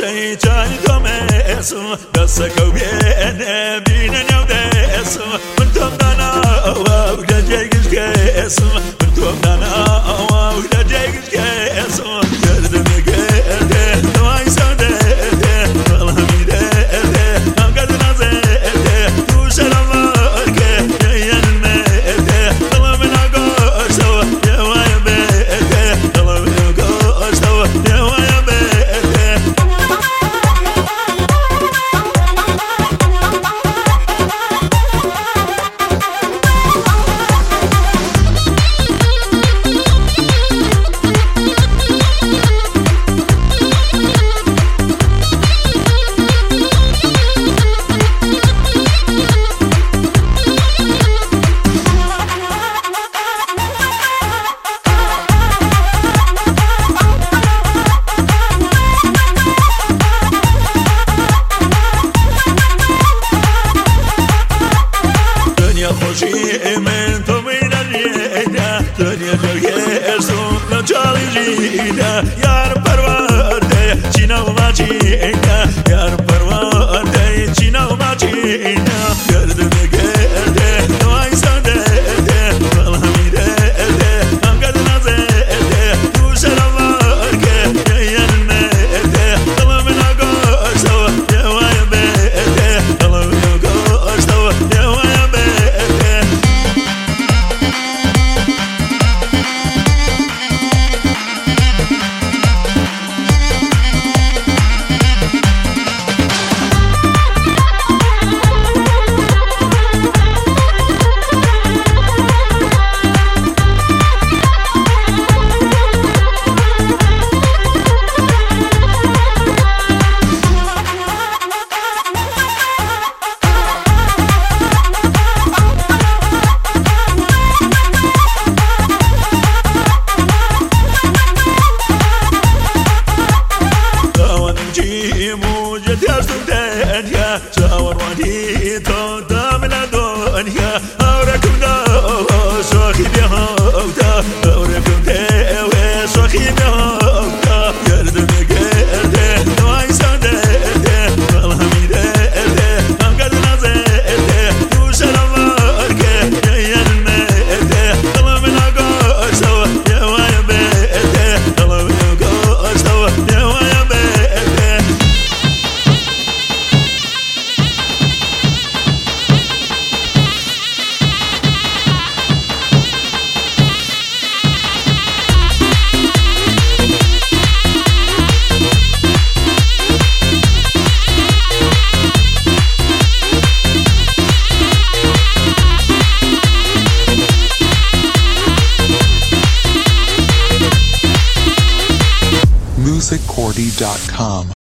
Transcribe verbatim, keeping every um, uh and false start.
شيطان تمس دسك وبين بين نودس من تمنا ولا جيش كاس من تمنا ولا جيش كاس قدر مقد واي سوده والله ميده قد نزل تو سلامك يا المد طلبنا قصوا يا ويا بيت طلبنا قصوا يا ويا خوشی من تو می‌دانیه دنیا جای سوم نجاری جیده یار پرورده چینا و ماچینه یار پرورده چینا و ماچینه گرد میگرده نوای ساده والله میده هم قد نزده تو سلام که یا المده طلب نگوشتو یا وای بده طلب نگوشتو یا وای شاور واني تو دامنا دنيا أوركم دو سوخي بيهوتا أوركم تيوي سوخي بيهوتا يردم يقرد نواي سادة والله ميدة هم قد نزده تو سلامك يا المدة طلبنا قوشتو يا ويا بيته طلبنا قوشتو يا ويا بيته music cordy dot com